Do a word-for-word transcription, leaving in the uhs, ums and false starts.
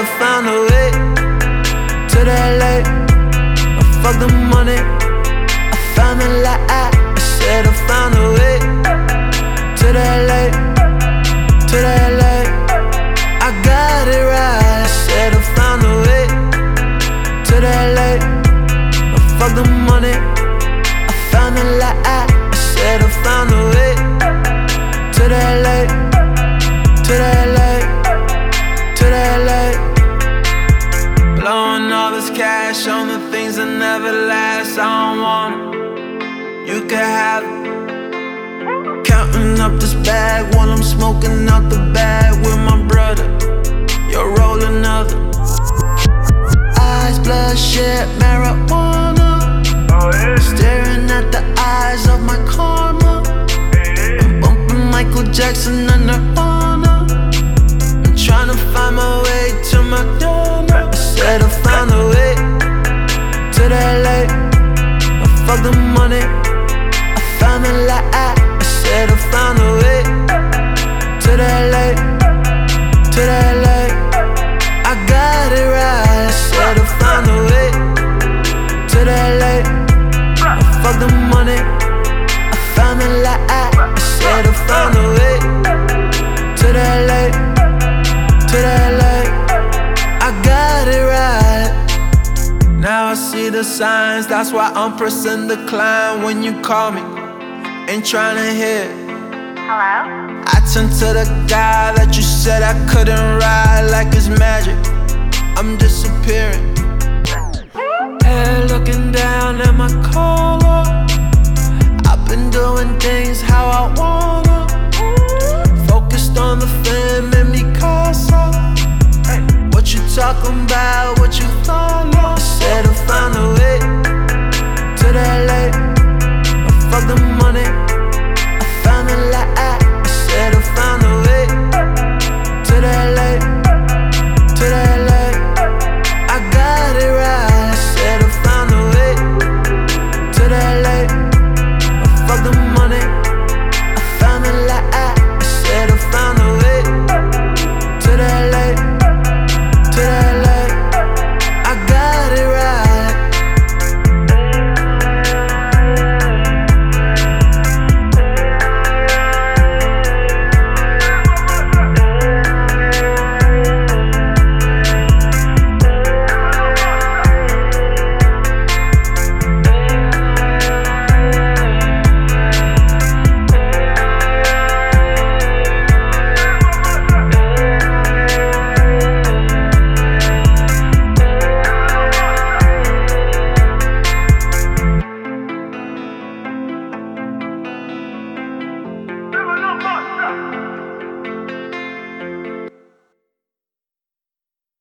I found a way to the L A. I fuck the money, I found the light. I said I found a way to the L A, to the L A. I got it right. I said I found a way to the L A. I fuck the money, I found the light. I said I found a way to the L A, to the L A, to the L A. Blowing all this cash on the things that never last. I don't want it, you can have it. Counting up this bag while I'm smoking out the bag with my brother. You'll roll another. Eyes bloodshot, marijuana. Staring at the eyes of my karma. I'm bumping Michael Jackson and Nirvana. I'm trying to find my way to my donor. I said I found a way to the L A. I fuck the money, I found the light. I said I found a way to the L A, to the L A. I got it right. I said I found a way to the L A. I fuck the money, I found the light. I said I found a way to the L A, to the L A. I got it right. Now I see the signs, that's why I'm pressing decline when you call me. Ain't tryna hear. Hello? I turn to the guy that you said I couldn't ride like it's magic. I'm disappearing. Head looking down at my collar. I've been doing things how I wanna. Focused on the fame and mi casa. What you talking about? What you